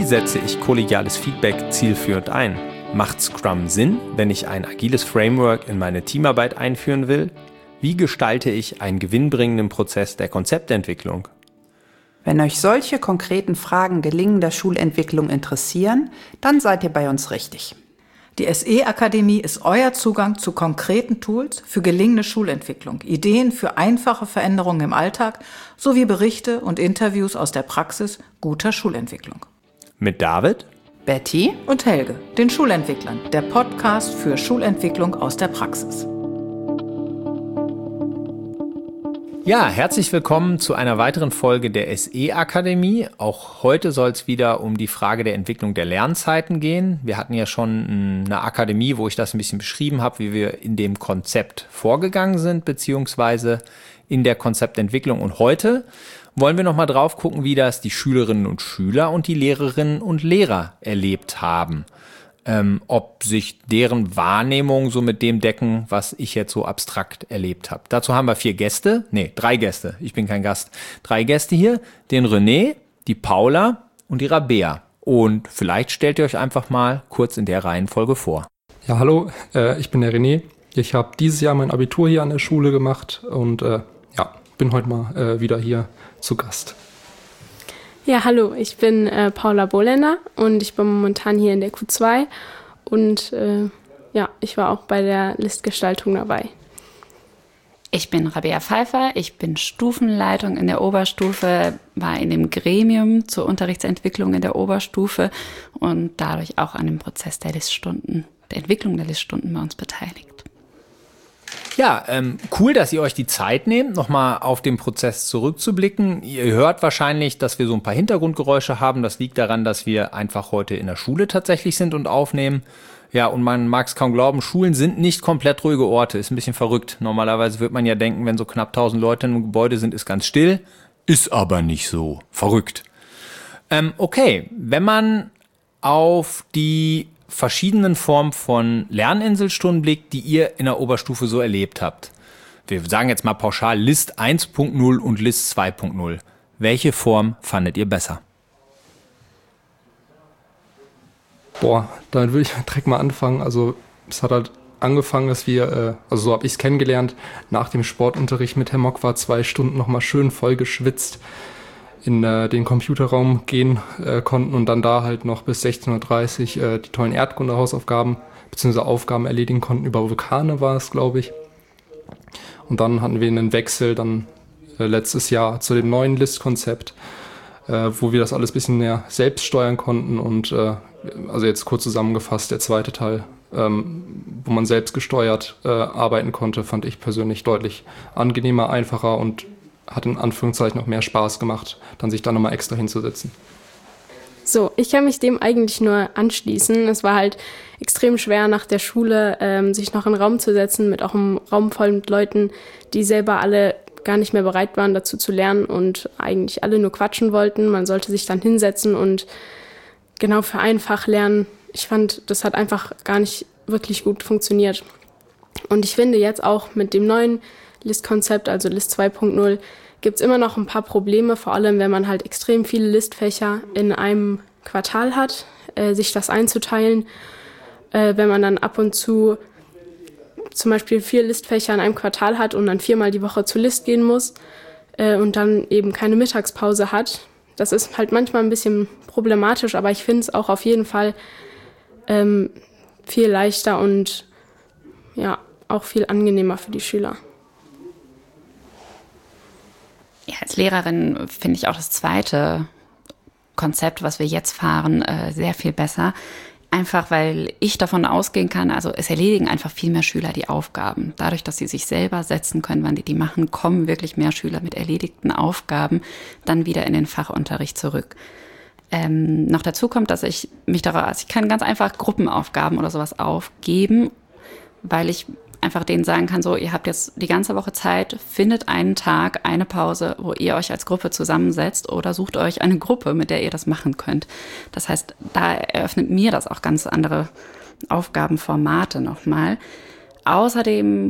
setze ich kollegiales Feedback zielführend ein? Macht Scrum Sinn, wenn ich ein agiles Framework in meine Teamarbeit einführen will? Wie gestalte ich einen gewinnbringenden Prozess der Konzeptentwicklung? Wenn euch solche konkreten Fragen gelingender Schulentwicklung interessieren, dann seid ihr bei uns richtig. Die SE-Akademie ist euer Zugang zu konkreten Tools für gelingende Schulentwicklung, Ideen für einfache Veränderungen im Alltag sowie Berichte und Interviews aus der Praxis guter Schulentwicklung. Mit David, Betty und Helge, den Schulentwicklern, der Podcast für Schulentwicklung aus der Praxis. Ja, herzlich willkommen zu einer weiteren Folge der SE-Akademie. Auch heute soll es wieder um die Frage der Entwicklung der Lernzeiten gehen. Wir hatten ja schon eine Akademie, wo ich das ein bisschen beschrieben habe, wie wir in dem Konzept vorgegangen sind, beziehungsweise in der Konzeptentwicklung. Und heute wollen wir nochmal drauf gucken, wie das die Schülerinnen und Schüler und die Lehrerinnen und Lehrer erlebt haben. Ob sich deren Wahrnehmungen so mit dem decken, was ich jetzt so abstrakt erlebt habe. Dazu haben wir 3 Gäste. Ich bin kein Gast. 3 Gäste hier, den René, die Paula und die Rabea. Und vielleicht stellt ihr euch einfach mal kurz in der Reihenfolge vor. Ja, hallo, ich bin der René. Ich habe dieses Jahr mein Abitur hier an der Schule gemacht und bin heute mal wieder hier zu Gast. Ja, hallo, ich bin Paula Bohländer und ich bin momentan hier in der Q2 und ich war auch bei der Listgestaltung dabei. Ich bin Rabea Pfeiffer, ich bin Stufenleitung in der Oberstufe, war in dem Gremium zur Unterrichtsentwicklung in der Oberstufe und dadurch auch an dem Prozess der Liststunden, der Entwicklung der Liststunden bei uns beteiligt. Ja, cool, dass ihr euch die Zeit nehmt, nochmal auf den Prozess zurückzublicken. Ihr hört wahrscheinlich, dass wir so ein paar Hintergrundgeräusche haben. Das liegt daran, dass wir einfach heute in der Schule tatsächlich sind und aufnehmen. Ja, und man mag es kaum glauben, Schulen sind nicht komplett ruhige Orte. Ist ein bisschen verrückt. Normalerweise wird man ja denken, wenn so knapp 1000 Leute in einem Gebäude sind, ist ganz still. Ist aber nicht so. Verrückt. Okay, wenn man auf die verschiedenen Formen von Lerninselstunden blickt, die ihr in der Oberstufe so erlebt habt. Wir sagen jetzt mal pauschal List 1.0 und List 2.0. Welche Form fandet ihr besser? Damit würde ich direkt mal anfangen. Also es hat halt angefangen, dass wir, so habe ich es kennengelernt, nach dem Sportunterricht mit Herrn Mock war 2 Stunden nochmal schön voll geschwitzt in den Computerraum gehen konnten und dann da halt noch bis 16:30 Uhr die tollen Erdkunde-Hausaufgaben bzw. Aufgaben erledigen konnten. Über Vulkane war es, glaube ich. Und dann hatten wir einen Wechsel dann letztes Jahr zu dem neuen List-Konzept, wo wir das alles ein bisschen mehr selbst steuern konnten und also jetzt kurz zusammengefasst, der zweite Teil, wo man selbst gesteuert arbeiten konnte, fand ich persönlich deutlich angenehmer, einfacher und hat in Anführungszeichen noch mehr Spaß gemacht, dann sich da nochmal extra hinzusetzen. So, ich kann mich dem eigentlich nur anschließen. Es war halt extrem schwer nach der Schule, sich noch in einen Raum zu setzen, mit auch einem Raum voll mit Leuten, die selber alle gar nicht mehr bereit waren, dazu zu lernen und eigentlich alle nur quatschen wollten. Man sollte sich dann hinsetzen und genau für ein Fach lernen. Ich fand, das hat einfach gar nicht wirklich gut funktioniert. Und ich finde jetzt auch mit dem neuen Listkonzept, also List 2.0, gibt es immer noch ein paar Probleme, vor allem wenn man halt extrem viele Listfächer in einem Quartal hat, sich das einzuteilen. Wenn man dann ab und zu zum Beispiel 4 Listfächer in einem Quartal hat und dann 4-mal die Woche zur List gehen muss und dann eben keine Mittagspause hat. Das ist halt manchmal ein bisschen problematisch, aber ich finde es auch auf jeden Fall viel leichter und ja, auch viel angenehmer für die Schüler. Ja, als Lehrerin finde ich auch das zweite Konzept, was wir jetzt fahren, sehr viel besser. Einfach, weil ich davon ausgehen kann, also es erledigen einfach viel mehr Schüler die Aufgaben. Dadurch, dass sie sich selber setzen können, wann die machen, kommen wirklich mehr Schüler mit erledigten Aufgaben dann wieder in den Fachunterricht zurück. Noch dazu kommt, dass ich kann ganz einfach Gruppenaufgaben oder sowas aufgeben, weil ich einfach denen sagen kann, so, ihr habt jetzt die ganze Woche Zeit, findet einen Tag, eine Pause, wo ihr euch als Gruppe zusammensetzt oder sucht euch eine Gruppe, mit der ihr das machen könnt. Das heißt, da eröffnet mir das auch ganz andere Aufgabenformate nochmal. Außerdem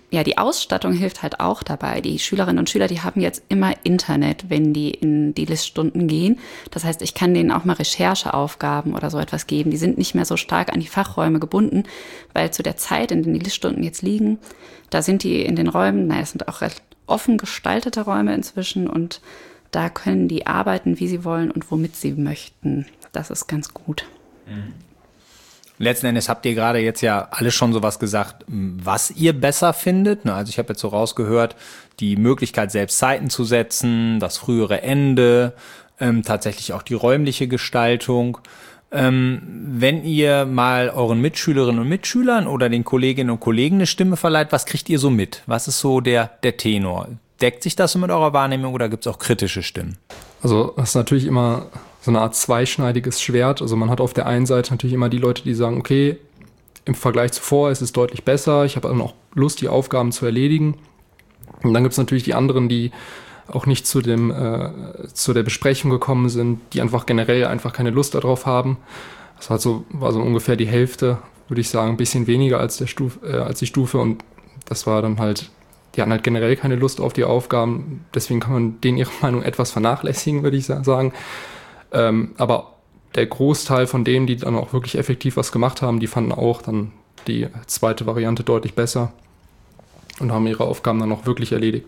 ja, die Ausstattung hilft halt auch dabei. Die Schülerinnen und Schüler, die haben jetzt immer Internet, wenn die in die Liststunden gehen. Das heißt, ich kann denen auch mal Rechercheaufgaben oder so etwas geben. Die sind nicht mehr so stark an die Fachräume gebunden, weil zu der Zeit, in der die Liststunden jetzt liegen, da sind die in den Räumen, das sind auch recht offen gestaltete Räume inzwischen und da können die arbeiten, wie sie wollen und womit sie möchten. Das ist ganz gut. Letzten Endes habt ihr gerade jetzt ja alle schon sowas gesagt, was ihr besser findet. Also ich habe jetzt so rausgehört, die Möglichkeit, selbst Zeiten zu setzen, das frühere Ende, tatsächlich auch die räumliche Gestaltung. Wenn ihr mal euren Mitschülerinnen und Mitschülern oder den Kolleginnen und Kollegen eine Stimme verleiht, was kriegt ihr so mit? Was ist so der Tenor? Deckt sich das so mit eurer Wahrnehmung oder gibt es auch kritische Stimmen? Also das ist natürlich immer so eine Art zweischneidiges Schwert. Also man hat auf der einen Seite natürlich immer die Leute, die sagen, okay, im Vergleich zuvor ist es deutlich besser, ich habe dann auch Lust, die Aufgaben zu erledigen. Und dann gibt es natürlich die anderen, die auch nicht zu der Besprechung gekommen sind, die einfach generell einfach keine Lust darauf haben. Das war so ungefähr die Hälfte, würde ich sagen, ein bisschen weniger als die Stufe. Und das war dann halt, die hatten halt generell keine Lust auf die Aufgaben. Deswegen kann man denen ihre Meinung etwas vernachlässigen, würde ich sagen. Aber der Großteil von denen, die dann auch wirklich effektiv was gemacht haben, die fanden auch dann die zweite Variante deutlich besser und haben ihre Aufgaben dann auch wirklich erledigt.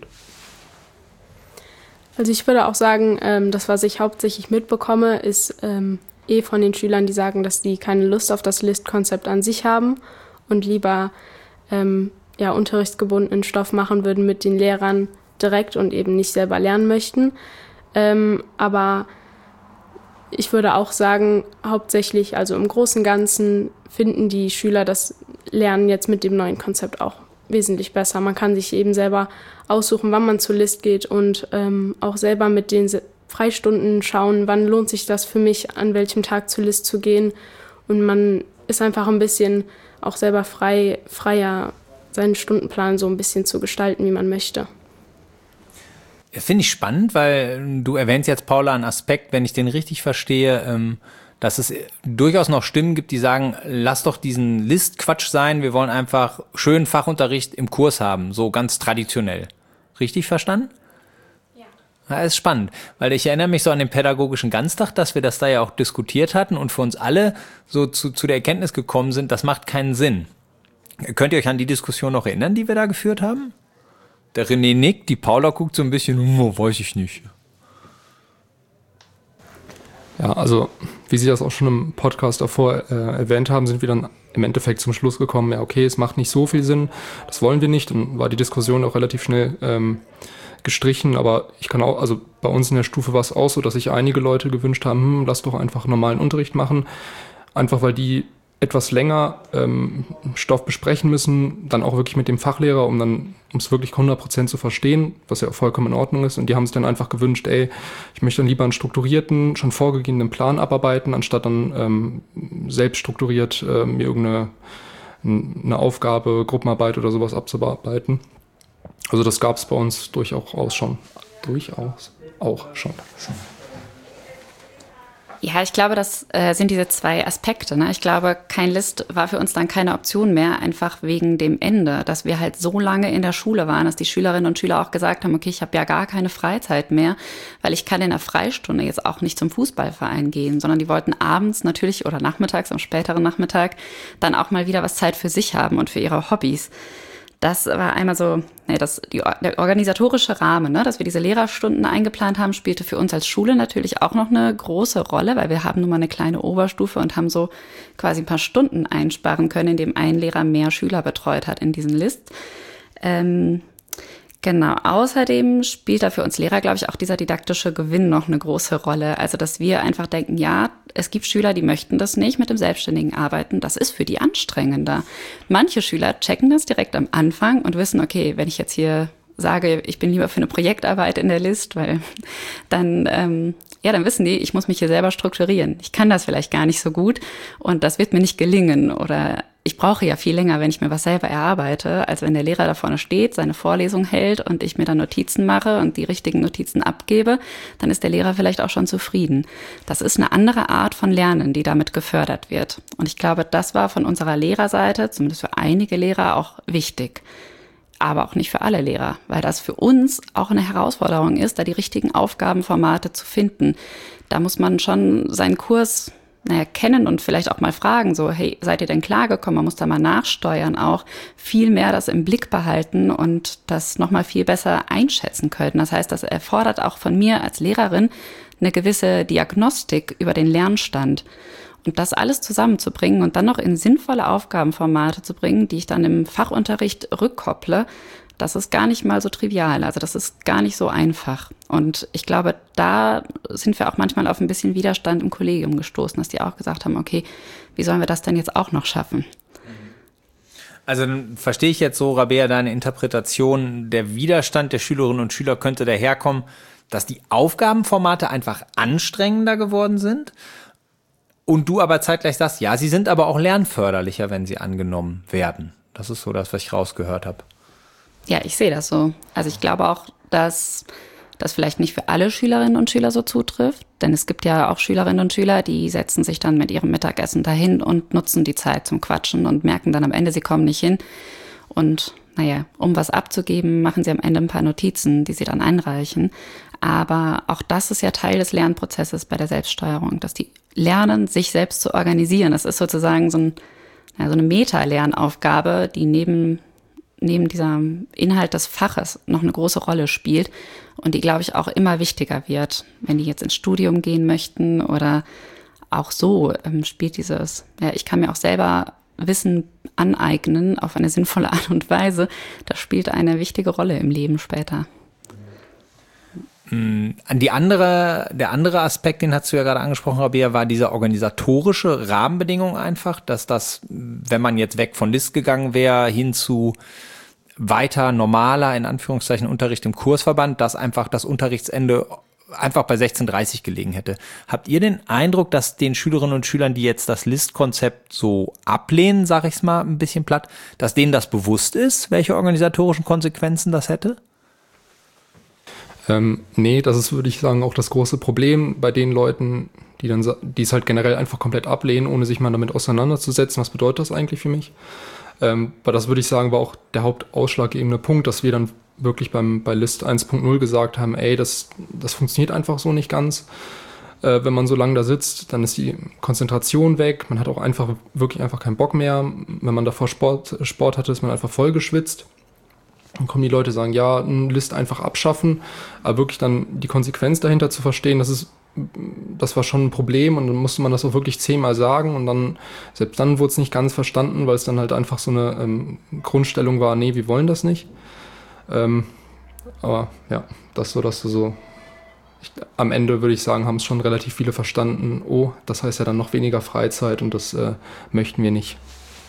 Also ich würde auch sagen, das, was ich hauptsächlich mitbekomme, ist von den Schülern, die sagen, dass die keine Lust auf das List-Konzept an sich haben und lieber unterrichtsgebundenen Stoff machen würden mit den Lehrern direkt und eben nicht selber lernen möchten. Aber ich würde auch sagen, hauptsächlich, also im Großen und Ganzen finden die Schüler das Lernen jetzt mit dem neuen Konzept auch wesentlich besser. Man kann sich eben selber aussuchen, wann man zur List geht und auch selber mit den Freistunden schauen, wann lohnt sich das für mich, an welchem Tag zur List zu gehen. Und man ist einfach ein bisschen auch selber freier, seinen Stundenplan so ein bisschen zu gestalten, wie man möchte. Finde ich spannend, weil du erwähnst jetzt, Paula, einen Aspekt, wenn ich den richtig verstehe, dass es durchaus noch Stimmen gibt, die sagen, lass doch diesen List-Quatsch sein, wir wollen einfach schönen Fachunterricht im Kurs haben, so ganz traditionell. Richtig verstanden? Ja. Das ist spannend, weil ich erinnere mich so an den pädagogischen Ganztag, dass wir das da ja auch diskutiert hatten und für uns alle so zu der Erkenntnis gekommen sind, das macht keinen Sinn. Könnt ihr euch an die Diskussion noch erinnern, die wir da geführt haben? Der René nickt, die Paula guckt so ein bisschen, weiß ich nicht. Ja, also wie Sie das auch schon im Podcast davor erwähnt haben, sind wir dann im Endeffekt zum Schluss gekommen, ja okay, es macht nicht so viel Sinn, das wollen wir nicht. Dann war die Diskussion auch relativ schnell gestrichen, aber ich kann auch, also bei uns in der Stufe war es auch so, dass sich einige Leute gewünscht haben, lass doch einfach normalen Unterricht machen, einfach weil die etwas länger Stoff besprechen müssen, dann auch wirklich mit dem Fachlehrer, um es wirklich 100% zu verstehen, was ja auch vollkommen in Ordnung ist. Und die haben sich dann einfach gewünscht, ich möchte dann lieber einen strukturierten, schon vorgegebenen Plan abarbeiten, anstatt dann selbst strukturiert mir irgendeine Aufgabe, Gruppenarbeit oder sowas abzuarbeiten. Also das gab es bei uns durchaus schon. Ja, ich glaube, das sind diese zwei Aspekte. Ne? Ich glaube, kein List war für uns dann keine Option mehr, einfach wegen dem Ende, dass wir halt so lange in der Schule waren, dass die Schülerinnen und Schüler auch gesagt haben, okay, ich habe ja gar keine Freizeit mehr, weil ich kann in der Freistunde jetzt auch nicht zum Fußballverein gehen, sondern die wollten abends natürlich oder nachmittags, am späteren Nachmittag, dann auch mal wieder was Zeit für sich haben und für ihre Hobbys. Das war einmal so, der organisatorische Rahmen, ne, dass wir diese Lehrerstunden eingeplant haben, spielte für uns als Schule natürlich auch noch eine große Rolle, weil wir haben nun mal eine kleine Oberstufe und haben so quasi ein paar Stunden einsparen können, indem ein Lehrer mehr Schüler betreut hat in diesen List. Genau, außerdem spielt da für uns Lehrer, glaube ich, auch dieser didaktische Gewinn noch eine große Rolle. Also, dass wir einfach denken, ja, es gibt Schüler, die möchten das nicht mit dem selbstständigen Arbeiten. Das ist für die anstrengender. Manche Schüler checken das direkt am Anfang und wissen, okay, wenn ich jetzt hier sage, ich bin lieber für eine Projektarbeit in der List, weil dann wissen die, ich muss mich hier selber strukturieren. Ich kann das vielleicht gar nicht so gut und das wird mir nicht gelingen oder ich brauche ja viel länger, wenn ich mir was selber erarbeite, als wenn der Lehrer da vorne steht, seine Vorlesung hält und ich mir dann Notizen mache und die richtigen Notizen abgebe, dann ist der Lehrer vielleicht auch schon zufrieden. Das ist eine andere Art von Lernen, die damit gefördert wird. Und ich glaube, das war von unserer Lehrerseite, zumindest für einige Lehrer, auch wichtig. aber auch nicht für alle Lehrer, weil das für uns auch eine Herausforderung ist, da die richtigen Aufgabenformate zu finden. Da muss man schon seinen Kurs kennen und vielleicht auch mal fragen, so, hey, seid ihr denn klargekommen? Man muss da mal nachsteuern, auch viel mehr das im Blick behalten und das nochmal viel besser einschätzen können. Das heißt, das erfordert auch von mir als Lehrerin eine gewisse Diagnostik über den Lernstand. Und das alles zusammenzubringen und dann noch in sinnvolle Aufgabenformate zu bringen, die ich dann im Fachunterricht rückkopple, das ist gar nicht mal so trivial. Also das ist gar nicht so einfach. Und ich glaube, da sind wir auch manchmal auf ein bisschen Widerstand im Kollegium gestoßen, dass die auch gesagt haben, okay, wie sollen wir das denn jetzt auch noch schaffen? Also dann verstehe ich jetzt so, Rabea, deine Interpretation, der Widerstand der Schülerinnen und Schüler könnte daherkommen, dass die Aufgabenformate einfach anstrengender geworden sind und du aber zeitgleich sagst, ja, sie sind aber auch lernförderlicher, wenn sie angenommen werden. Das ist so das, was ich rausgehört habe. Ja, ich sehe das so. Also ich glaube auch, dass das vielleicht nicht für alle Schülerinnen und Schüler so zutrifft. Denn es gibt ja auch Schülerinnen und Schüler, die setzen sich dann mit ihrem Mittagessen dahin und nutzen die Zeit zum Quatschen und merken dann am Ende, sie kommen nicht hin. Und um was abzugeben, machen sie am Ende ein paar Notizen, die sie dann einreichen. Aber auch das ist ja Teil des Lernprozesses bei der Selbststeuerung, dass die lernen, sich selbst zu organisieren. Das ist sozusagen so eine Meta-Lernaufgabe, die neben dieser Inhalt des Faches noch eine große Rolle spielt und die, glaube ich, auch immer wichtiger wird, wenn die jetzt ins Studium gehen möchten oder auch so spielt ich kann mir auch selber Wissen aneignen auf eine sinnvolle Art und Weise, das spielt eine wichtige Rolle im Leben später. Der andere Aspekt, den hast du ja gerade angesprochen, Rabea, war diese organisatorische Rahmenbedingung einfach, dass das, wenn man jetzt weg von List gegangen wäre, hin zu weiter normaler, in Anführungszeichen, Unterricht im Kursverband, dass einfach das Unterrichtsende einfach bei 16:30 gelegen hätte. Habt ihr den Eindruck, dass den Schülerinnen und Schülern, die jetzt das List-Konzept so ablehnen, sag ich's mal ein bisschen platt, dass denen das bewusst ist, welche organisatorischen Konsequenzen das hätte? Nee, das ist, würde ich sagen, auch das große Problem bei den Leuten, die es halt generell einfach komplett ablehnen, ohne sich mal damit auseinanderzusetzen. Was bedeutet das eigentlich für mich? Aber das würde ich sagen, war auch der hauptausschlaggebende Punkt, dass wir dann wirklich bei List 1.0 gesagt haben, das funktioniert einfach so nicht ganz. Wenn man so lange da sitzt, dann ist die Konzentration weg. Man hat auch wirklich einfach keinen Bock mehr. Wenn man davor Sport hatte, ist man einfach voll geschwitzt. Dann kommen die Leute, sagen, ja, eine List einfach abschaffen, aber wirklich dann die Konsequenz dahinter zu verstehen, das war schon ein Problem und dann musste man das auch wirklich 10-mal sagen und dann, selbst dann wurde es nicht ganz verstanden, weil es dann halt einfach so eine Grundstellung war, nee, wir wollen das nicht. Aber ja, am Ende würde ich sagen, haben es schon relativ viele verstanden, das heißt ja dann noch weniger Freizeit und das möchten wir nicht.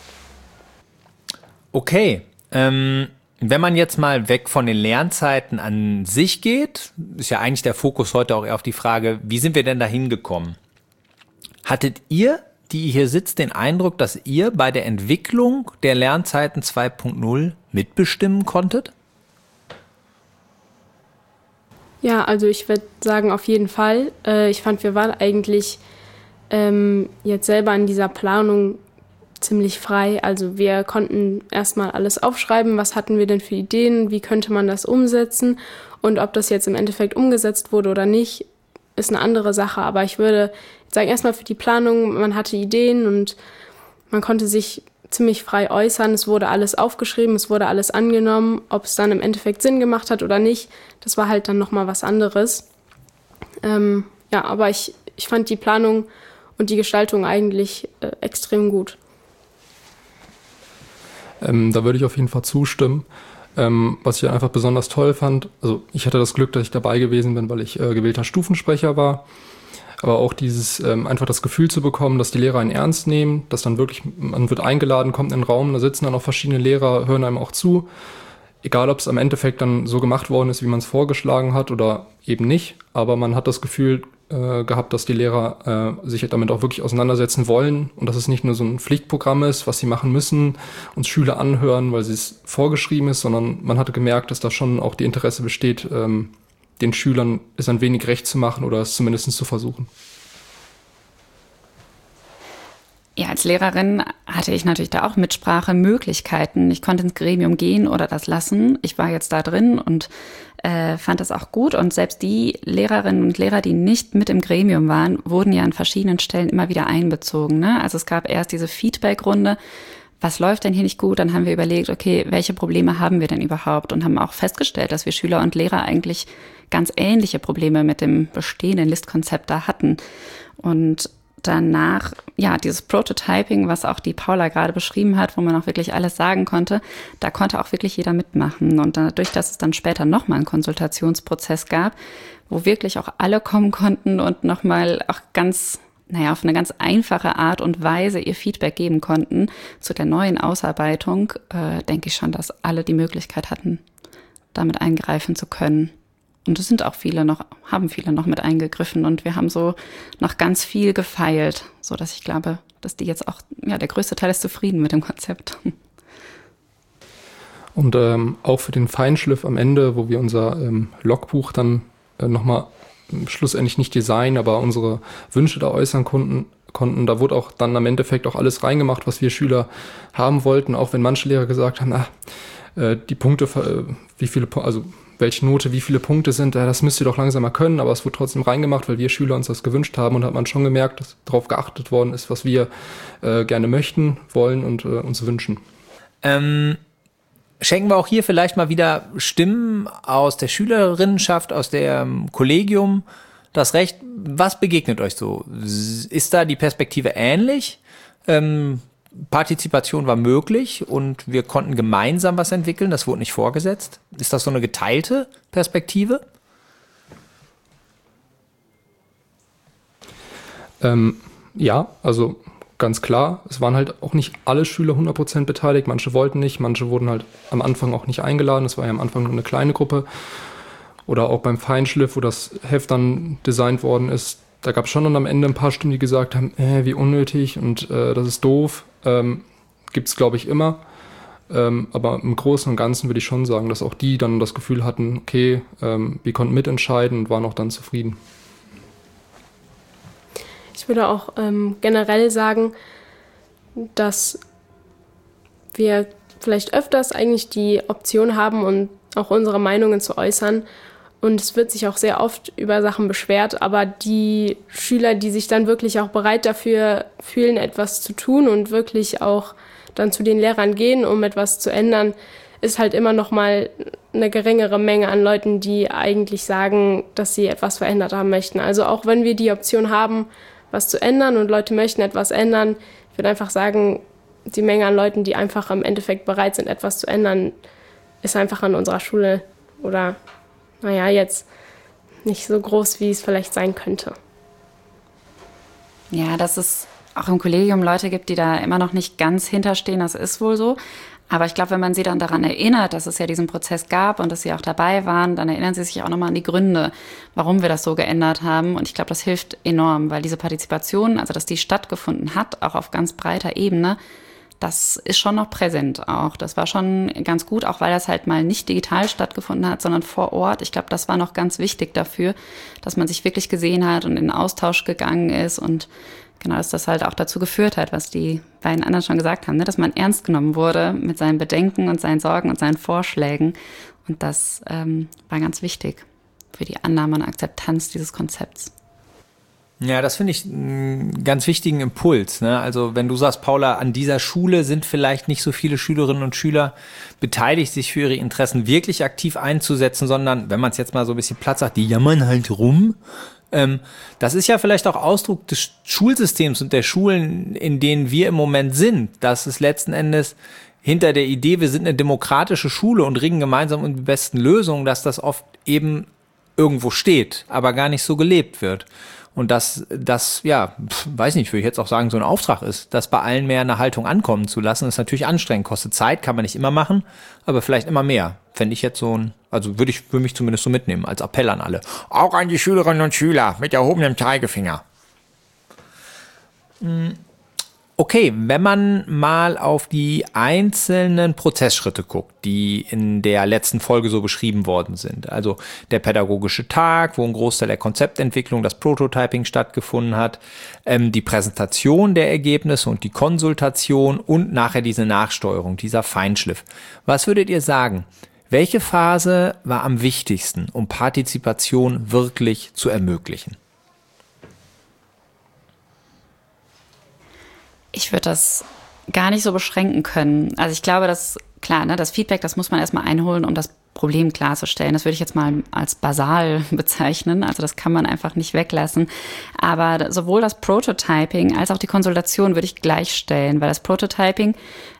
Okay, wenn man jetzt mal weg von den Lernzeiten an sich geht, ist ja eigentlich der Fokus heute auch eher auf die Frage, wie sind wir denn da hingekommen? Hattet ihr, die hier sitzt, den Eindruck, dass ihr bei der Entwicklung der Lernzeiten 2.0 mitbestimmen konntet? Ja, also ich würde sagen, auf jeden Fall. Ich fand, wir waren eigentlich jetzt selber in dieser Planung ziemlich frei. Also wir konnten erstmal alles aufschreiben, was hatten wir denn für Ideen, wie könnte man das umsetzen und ob das jetzt im Endeffekt umgesetzt wurde oder nicht, ist eine andere Sache. Aber ich würde sagen, erstmal für die Planung, man hatte Ideen und man konnte sich ziemlich frei äußern. Es wurde alles aufgeschrieben, es wurde alles angenommen. Ob es dann im Endeffekt Sinn gemacht hat oder nicht, das war halt dann nochmal was anderes. Aber ich fand die Planung und die Gestaltung eigentlich extrem gut. Da würde ich auf jeden Fall zustimmen. Was ich einfach besonders toll fand, also ich hatte das Glück, dass ich dabei gewesen bin, weil ich gewählter Stufensprecher war, aber auch einfach das Gefühl zu bekommen, dass die Lehrer einen ernst nehmen, dass dann wirklich, man wird eingeladen, kommt in den Raum, da sitzen dann auch verschiedene Lehrer, hören einem auch zu, egal ob es am Endeffekt dann so gemacht worden ist, wie man es vorgeschlagen hat oder eben nicht, aber man hat das Gefühl gehabt, dass die Lehrer sich damit auch wirklich auseinandersetzen wollen und dass es nicht nur so ein Pflichtprogramm ist, was sie machen müssen, uns Schüler anhören, weil es vorgeschrieben ist, sondern man hatte gemerkt, dass da schon auch die Interesse besteht, den Schülern es ein wenig recht zu machen oder es zumindest zu versuchen. Ja, als Lehrerin hatte ich natürlich da auch Mitsprachemöglichkeiten. Ich konnte ins Gremium gehen oder das lassen. Ich war jetzt da drin und fand das auch gut. Und selbst die Lehrerinnen und Lehrer, die nicht mit im Gremium waren, wurden ja an verschiedenen Stellen immer wieder einbezogen, ne? Also es gab erst diese Feedback-Runde. Was läuft denn hier nicht gut? Dann haben wir überlegt, okay, welche Probleme haben wir denn überhaupt? Und haben auch festgestellt, dass wir Schüler und Lehrer eigentlich ganz ähnliche Probleme mit dem bestehenden LIST-Konzept da hatten. Und danach, ja, dieses Prototyping, was auch die Paula gerade beschrieben hat, wo man auch wirklich alles sagen konnte, da konnte auch wirklich jeder mitmachen. Und dadurch, dass es dann später nochmal einen Konsultationsprozess gab, wo wirklich auch alle kommen konnten und nochmal auch auf eine ganz einfache Art und Weise ihr Feedback geben konnten zu der neuen Ausarbeitung, denke ich schon, dass alle die Möglichkeit hatten, damit eingreifen zu können. Und es sind auch haben viele noch mit eingegriffen und wir haben so noch ganz viel gefeilt, so dass ich glaube, dass die jetzt auch, ja, der größte Teil ist zufrieden mit dem Konzept. Und auch für den Feinschliff am Ende, wo wir unser Logbuch dann nochmal schlussendlich nicht designen, aber unsere Wünsche da äußern konnten, da wurde auch dann am Endeffekt auch alles reingemacht, was wir Schüler haben wollten, auch wenn manche Lehrer gesagt haben, die Punkte, welche Note, wie viele Punkte sind, das müsst ihr doch langsam mal können, aber es wurde trotzdem reingemacht, weil wir Schüler uns das gewünscht haben und hat man schon gemerkt, dass darauf geachtet worden ist, was wir gerne möchten, wollen und uns wünschen. Schenken wir auch hier vielleicht mal wieder Stimmen aus der Schülerinnenschaft, aus dem Kollegium das Recht. Was begegnet euch so? Ist da die Perspektive ähnlich? Partizipation war möglich und wir konnten gemeinsam was entwickeln, das wurde nicht vorgesetzt. Ist das so eine geteilte Perspektive? Ja, also ganz klar, es waren halt auch nicht alle Schüler 100% beteiligt, manche wollten nicht, manche wurden halt am Anfang auch nicht eingeladen, es war ja am Anfang nur eine kleine Gruppe. Oder auch beim Feinschliff, wo das Heft dann designt worden ist, da gab es schon dann am Ende ein paar Stimmen, die gesagt haben, wie unnötig und das ist doof. Gibt es, glaube ich, immer. Aber im Großen und Ganzen würde ich schon sagen, dass auch die dann das Gefühl hatten, okay, wir konnten mitentscheiden und waren auch dann zufrieden. Ich würde auch generell sagen, dass wir vielleicht öfters eigentlich die Option haben und auch unsere Meinungen zu äußern. Und es wird sich auch sehr oft über Sachen beschwert, aber die Schüler, die sich dann wirklich auch bereit dafür fühlen, etwas zu tun und wirklich auch dann zu den Lehrern gehen, um etwas zu ändern, ist halt immer noch mal eine geringere Menge an Leuten, die eigentlich sagen, dass sie etwas verändert haben möchten. Also auch wenn wir die Option haben, was zu ändern und Leute möchten etwas ändern, ich würde einfach sagen, die Menge an Leuten, die einfach im Endeffekt bereit sind, etwas zu ändern, ist einfach an unserer Schule oder jetzt nicht so groß, wie es vielleicht sein könnte. Ja, dass es auch im Kollegium Leute gibt, die da immer noch nicht ganz hinterstehen, das ist wohl so. Aber ich glaube, wenn man sie dann daran erinnert, dass es ja diesen Prozess gab und dass sie auch dabei waren, dann erinnern sie sich auch nochmal an die Gründe, warum wir das so geändert haben. Und ich glaube, das hilft enorm, weil diese Partizipation, also dass die stattgefunden hat, auch auf ganz breiter Ebene, das ist schon noch präsent auch. Das war schon ganz gut, auch weil das halt mal nicht digital stattgefunden hat, sondern vor Ort. Ich glaube, das war noch ganz wichtig dafür, dass man sich wirklich gesehen hat und in den Austausch gegangen ist und genau, dass das halt auch dazu geführt hat, was die beiden anderen schon gesagt haben, ne? Dass man ernst genommen wurde mit seinen Bedenken und seinen Sorgen und seinen Vorschlägen. Und das war ganz wichtig für die Annahme und Akzeptanz dieses Konzepts. Ja, das finde ich einen ganz wichtigen Impuls, ne? Also wenn du sagst, Paula, an dieser Schule sind vielleicht nicht so viele Schülerinnen und Schüler beteiligt, sich für ihre Interessen wirklich aktiv einzusetzen, sondern, wenn man es jetzt mal so ein bisschen platt sagt, die jammern halt rum. Das ist ja vielleicht auch Ausdruck des Schulsystems und der Schulen, in denen wir im Moment sind, dass es letzten Endes hinter der Idee, wir sind eine demokratische Schule und ringen gemeinsam um die besten Lösungen, dass das oft eben irgendwo steht, aber gar nicht so gelebt wird. Und dass das, ja, weiß nicht, würde ich jetzt auch sagen, so ein Auftrag ist, das bei allen mehr eine Haltung ankommen zu lassen, ist natürlich anstrengend, kostet Zeit, kann man nicht immer machen, aber vielleicht immer mehr. Fände ich jetzt also würde ich für mich zumindest so mitnehmen, als Appell an alle. Auch an die Schülerinnen und Schüler mit erhobenem Zeigefinger. Okay, wenn man mal auf die einzelnen Prozessschritte guckt, die in der letzten Folge so beschrieben worden sind, also der pädagogische Tag, wo ein Großteil der Konzeptentwicklung, das Prototyping stattgefunden hat, die Präsentation der Ergebnisse und die Konsultation und nachher diese Nachsteuerung, dieser Feinschliff. Was würdet ihr sagen? Welche Phase war am wichtigsten, um Partizipation wirklich zu ermöglichen? Ich würde das gar nicht so beschränken können. Also ich glaube, dass, klar, ne, das Feedback, das muss man erstmal einholen, um das Problem klarzustellen. Das würde ich jetzt mal als basal bezeichnen. Also das kann man einfach nicht weglassen. Aber sowohl das Prototyping als auch die Konsultation würde ich gleichstellen, weil das Prototyping,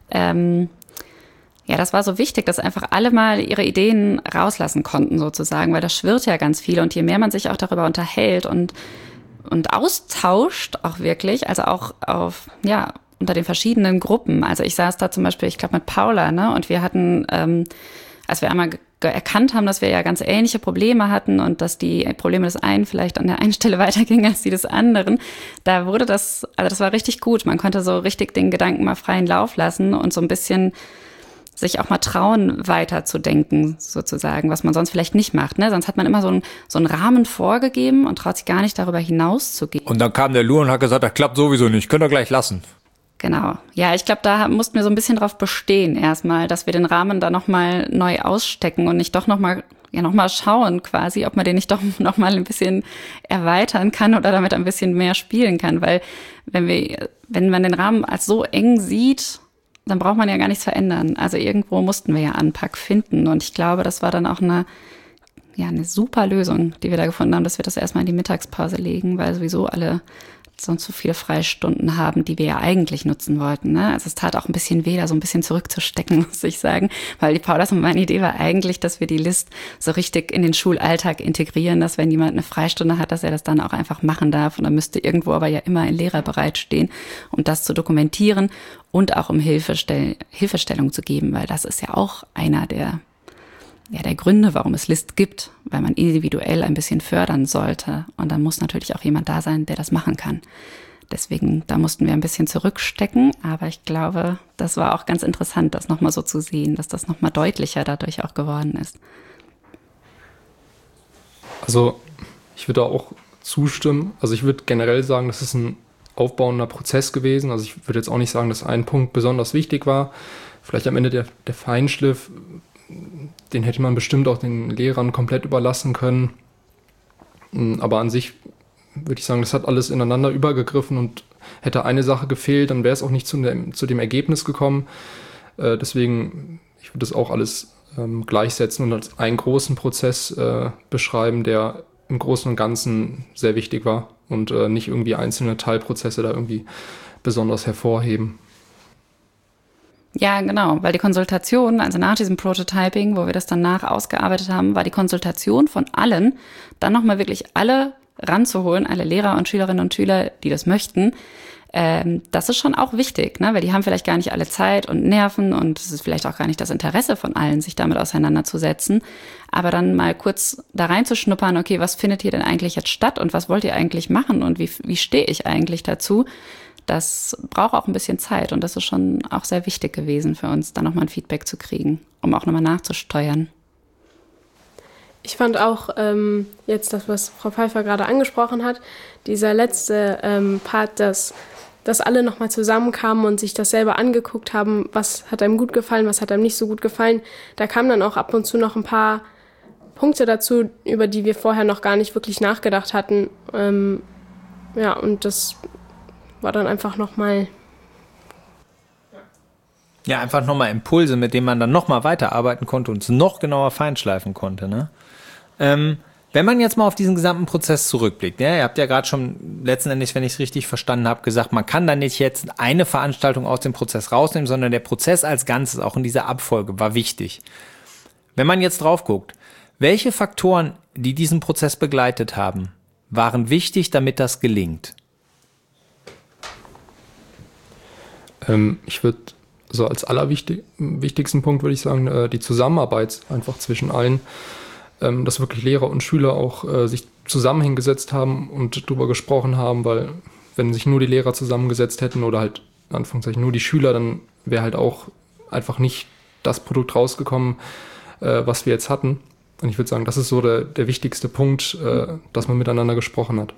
das war so wichtig, dass einfach alle mal ihre Ideen rauslassen konnten sozusagen, weil da schwirrt ja ganz viel. Und je mehr man sich auch darüber unterhält und austauscht auch wirklich, also auch unter den verschiedenen Gruppen. Also ich saß da zum Beispiel, ich glaube mit Paula, ne, und wir hatten, als wir einmal erkannt haben, dass wir ja ganz ähnliche Probleme hatten und dass die Probleme des einen vielleicht an der einen Stelle weitergingen als die des anderen, da wurde das war richtig gut. Man konnte so richtig den Gedanken mal freien Lauf lassen und so ein bisschen sich auch mal trauen, weiterzudenken, sozusagen, was man sonst vielleicht nicht macht. Ne? Sonst hat man immer so einen Rahmen vorgegeben und traut sich gar nicht darüber hinaus zu gehen. Und dann kam der Lu und hat gesagt, das klappt sowieso nicht, könnt ihr gleich lassen. Genau. Ja, ich glaube, da mussten wir so ein bisschen drauf bestehen erstmal, dass wir den Rahmen da nochmal neu ausstecken und nicht doch nochmal schauen quasi, ob man den nicht doch nochmal ein bisschen erweitern kann oder damit ein bisschen mehr spielen kann. Weil wenn man den Rahmen als so eng sieht, dann braucht man ja gar nichts verändern. Also irgendwo mussten wir ja Anpack finden. Und ich glaube, das war dann auch eine super Lösung, die wir da gefunden haben, dass wir das erstmal in die Mittagspause legen, weil sowieso alle sonst so viele Freistunden haben, die wir ja eigentlich nutzen wollten. Ne? Also es tat auch ein bisschen weh, da so ein bisschen zurückzustecken, muss ich sagen. Weil die Paulas und meine Idee war eigentlich, dass wir die List so richtig in den Schulalltag integrieren, dass wenn jemand eine Freistunde hat, dass er das dann auch einfach machen darf. Und dann müsste irgendwo aber ja immer ein Lehrer bereitstehen, um das zu dokumentieren und auch um Hilfestellung zu geben, weil das ist ja auch einer der Gründe, warum es List gibt, weil man individuell ein bisschen fördern sollte. Und dann muss natürlich auch jemand da sein, der das machen kann. Deswegen, da mussten wir ein bisschen zurückstecken. Aber ich glaube, das war auch ganz interessant, das nochmal so zu sehen, dass das nochmal deutlicher dadurch auch geworden ist. Also ich würde auch zustimmen. Also ich würde generell sagen, das ist ein aufbauender Prozess gewesen. Also ich würde jetzt auch nicht sagen, dass ein Punkt besonders wichtig war. Vielleicht am Ende der Feinschliff, den hätte man bestimmt auch den Lehrern komplett überlassen können. Aber an sich würde ich sagen, das hat alles ineinander übergegriffen und hätte eine Sache gefehlt, dann wäre es auch nicht zu dem Ergebnis gekommen. Deswegen, ich würde das auch alles gleichsetzen und als einen großen Prozess beschreiben, der im Großen und Ganzen sehr wichtig war und nicht irgendwie einzelne Teilprozesse da irgendwie besonders hervorheben. Ja, genau, weil die Konsultation, also nach diesem Prototyping, wo wir das danach ausgearbeitet haben, war die Konsultation von allen, dann nochmal wirklich alle ranzuholen, alle Lehrer und Schülerinnen und Schüler, die das möchten. Das ist schon auch wichtig, ne? Weil die haben vielleicht gar nicht alle Zeit und Nerven und es ist vielleicht auch gar nicht das Interesse von allen, sich damit auseinanderzusetzen. Aber dann mal kurz da reinzuschnuppern, okay, was findet hier denn eigentlich jetzt statt und was wollt ihr eigentlich machen und wie stehe ich eigentlich dazu? Das braucht auch ein bisschen Zeit und das ist schon auch sehr wichtig gewesen für uns, da nochmal ein Feedback zu kriegen, um auch nochmal nachzusteuern. Ich fand auch jetzt das, was Frau Pfeiffer gerade angesprochen hat, dieser letzte Part, dass alle nochmal zusammenkamen und sich das selber angeguckt haben, was hat einem gut gefallen, was hat einem nicht so gut gefallen. Da kamen dann auch ab und zu noch ein paar Punkte dazu, über die wir vorher noch gar nicht wirklich nachgedacht hatten. Und das war dann einfach nochmal... Ja, einfach nochmal Impulse, mit denen man dann nochmal weiterarbeiten konnte und es noch genauer feinschleifen konnte. Ne? Wenn man jetzt mal auf diesen gesamten Prozess zurückblickt, ja, ihr habt ja gerade schon letzten Endes, wenn ich es richtig verstanden habe, gesagt, man kann da nicht jetzt eine Veranstaltung aus dem Prozess rausnehmen, sondern der Prozess als Ganzes, auch in dieser Abfolge, war wichtig. Wenn man jetzt drauf guckt, welche Faktoren, die diesen Prozess begleitet haben, waren wichtig, damit das gelingt? Ich würde so als allerwichtigsten Punkt würde ich sagen, die Zusammenarbeit einfach zwischen allen, dass wirklich Lehrer und Schüler auch sich zusammen hingesetzt haben und drüber gesprochen haben, weil wenn sich nur die Lehrer zusammengesetzt hätten oder halt in Anführungszeichen nur die Schüler, dann wäre halt auch einfach nicht das Produkt rausgekommen, was wir jetzt hatten. Und ich würde sagen, das ist so der wichtigste Punkt, dass man miteinander gesprochen hat.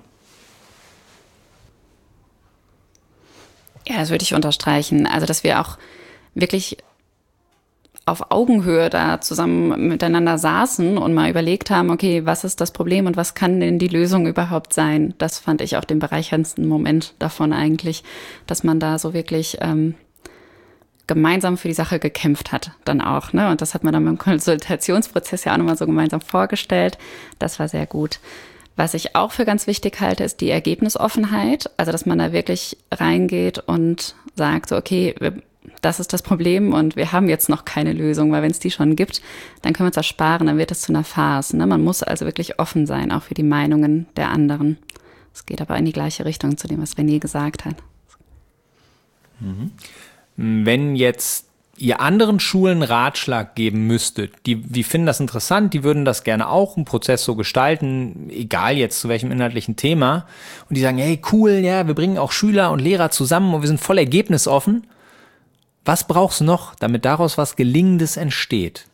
Ja, das würde ich unterstreichen. Also, dass wir auch wirklich auf Augenhöhe da zusammen miteinander saßen und mal überlegt haben, okay, was ist das Problem und was kann denn die Lösung überhaupt sein? Das fand ich auch den bereicherndsten Moment davon eigentlich, dass man da so wirklich gemeinsam für die Sache gekämpft hat dann auch, ne? Und das hat man dann beim Konsultationsprozess ja auch nochmal so gemeinsam vorgestellt. Das war sehr gut. Was ich auch für ganz wichtig halte, ist die Ergebnisoffenheit. Also, dass man da wirklich reingeht und sagt, so, okay, das ist das Problem und wir haben jetzt noch keine Lösung, weil wenn es die schon gibt, dann können wir uns das sparen, dann wird es zu einer Farce. Ne? Man muss also wirklich offen sein, auch für die Meinungen der anderen. Es geht aber in die gleiche Richtung zu dem, was René gesagt hat. Wenn jetzt ihr anderen Schulen Ratschlag geben müsstet, die finden das interessant, die würden das gerne auch im Prozess so gestalten, egal jetzt zu welchem inhaltlichen Thema, und die sagen, hey, cool, ja, wir bringen auch Schüler und Lehrer zusammen und wir sind voll ergebnisoffen. Was brauchst du noch, damit daraus was Gelingendes entsteht?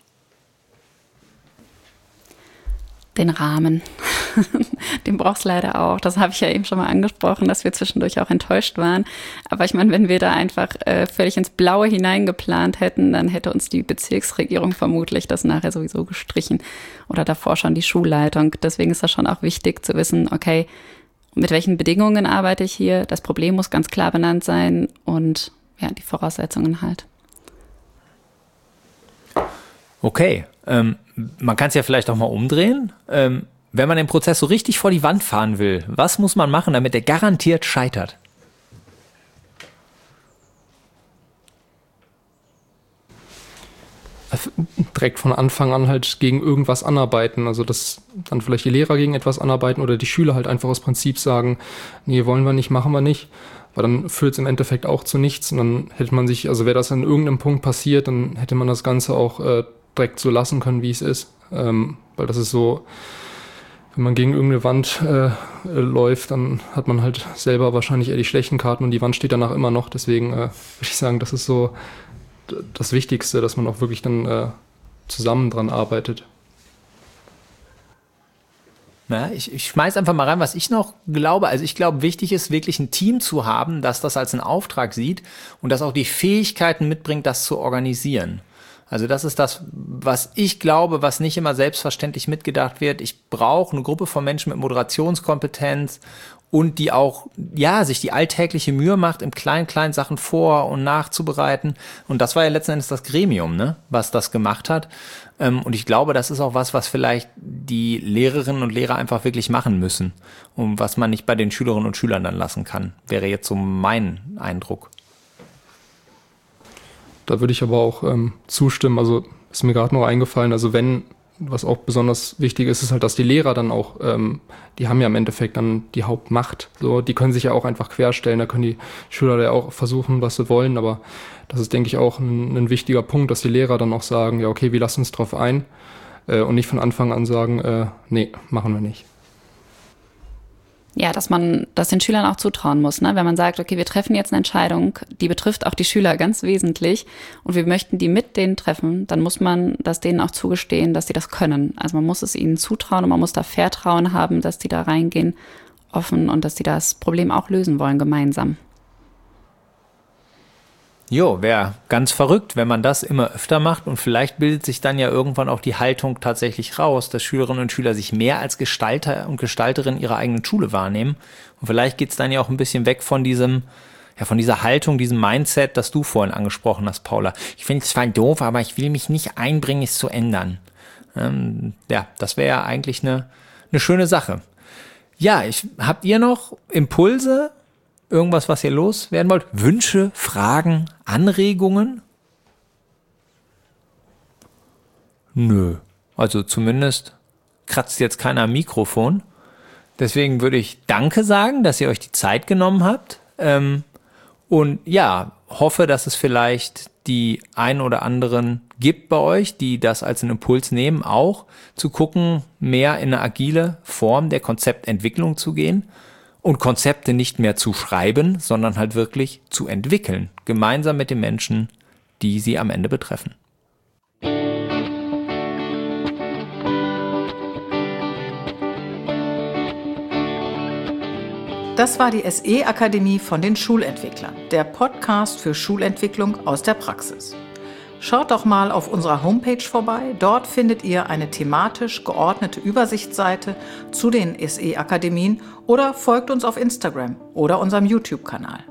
Den Rahmen. Den brauchst du leider auch. Das habe ich ja eben schon mal angesprochen, dass wir zwischendurch auch enttäuscht waren. Aber ich meine, wenn wir da einfach völlig ins Blaue hineingeplant hätten, dann hätte uns die Bezirksregierung vermutlich das nachher sowieso gestrichen. Oder davor schon die Schulleitung. Deswegen ist das schon auch wichtig zu wissen, okay, mit welchen Bedingungen arbeite ich hier? Das Problem muss ganz klar benannt sein und ja, die Voraussetzungen halt. Okay, man kann es ja vielleicht auch mal umdrehen. Wenn man den Prozess so richtig vor die Wand fahren will, was muss man machen, damit er garantiert scheitert? Direkt von Anfang an halt gegen irgendwas anarbeiten. Also dass dann vielleicht die Lehrer gegen etwas anarbeiten oder die Schüler halt einfach aus Prinzip sagen, nee, wollen wir nicht, machen wir nicht. Weil dann führt es im Endeffekt auch zu nichts. Und dann hätte man sich, also wäre das an irgendeinem Punkt passiert, dann hätte man das Ganze auch direkt so lassen können, wie es ist. Weil das ist so, wenn man gegen irgendeine Wand läuft, dann hat man halt selber wahrscheinlich eher die schlechten Karten und die Wand steht danach immer noch. Deswegen würde ich sagen, das ist so das Wichtigste, dass man auch wirklich dann zusammen dran arbeitet. Ja, ich schmeiß einfach mal rein, was ich noch glaube. Also ich glaube, wichtig ist, wirklich ein Team zu haben, das das als einen Auftrag sieht und das auch die Fähigkeiten mitbringt, das zu organisieren. Also das ist das, was ich glaube, was nicht immer selbstverständlich mitgedacht wird. Ich brauche eine Gruppe von Menschen mit Moderationskompetenz und die auch, ja, sich die alltägliche Mühe macht, im kleinen Sachen vor- und nachzubereiten. Und das war ja letzten Endes das Gremium, ne, was das gemacht hat. Und ich glaube, das ist auch was vielleicht die Lehrerinnen und Lehrer einfach wirklich machen müssen. Und was man nicht bei den Schülerinnen und Schülern dann lassen kann, wäre jetzt so mein Eindruck. Da würde ich aber auch zustimmen. Also ist mir gerade noch eingefallen, also wenn, was auch besonders wichtig ist, ist halt, dass die Lehrer dann auch, die haben ja im Endeffekt dann die Hauptmacht. So, die können sich ja auch einfach querstellen, da können die Schüler ja auch versuchen, was sie wollen, aber das ist, denke ich, auch ein wichtiger Punkt, dass die Lehrer dann auch sagen, ja okay, wir lassen uns drauf ein und nicht von Anfang an sagen, nee, machen wir nicht. Ja, dass man das den Schülern auch zutrauen muss, ne? Wenn man sagt, okay, wir treffen jetzt eine Entscheidung, die betrifft auch die Schüler ganz wesentlich und wir möchten die mit denen treffen, dann muss man das denen auch zugestehen, dass sie das können. Also man muss es ihnen zutrauen und man muss da Vertrauen haben, dass die da reingehen, offen und dass die das Problem auch lösen wollen, gemeinsam. Jo, wäre ganz verrückt, wenn man das immer öfter macht und vielleicht bildet sich dann ja irgendwann auch die Haltung tatsächlich raus, dass Schülerinnen und Schüler sich mehr als Gestalter und Gestalterin ihrer eigenen Schule wahrnehmen und vielleicht geht's dann ja auch ein bisschen weg von diesem, ja, von dieser Haltung, diesem Mindset, das du vorhin angesprochen hast, Paula. Ich finde es zwar doof, aber ich will mich nicht einbringen, es zu ändern. Ja, das wäre ja eigentlich eine schöne Sache. Ja, habt ihr noch Impulse? Irgendwas, was ihr loswerden wollt? Wünsche, Fragen, Anregungen? Nö. Also zumindest kratzt jetzt keiner am Mikrofon. Deswegen würde ich Danke sagen, dass ihr euch die Zeit genommen habt. Und ja, hoffe, dass es vielleicht die ein oder anderen gibt bei euch, die das als einen Impuls nehmen, auch zu gucken, mehr in eine agile Form der Konzeptentwicklung zu gehen. und Konzepte nicht mehr zu schreiben, sondern halt wirklich zu entwickeln, gemeinsam mit den Menschen, die sie am Ende betreffen. Das war die SE-Akademie von den Schulentwicklern, der Podcast für Schulentwicklung aus der Praxis. Schaut doch mal auf unserer Homepage vorbei. Dort findet ihr eine thematisch geordnete Übersichtsseite zu den SE-Akademien oder folgt uns auf Instagram oder unserem YouTube-Kanal.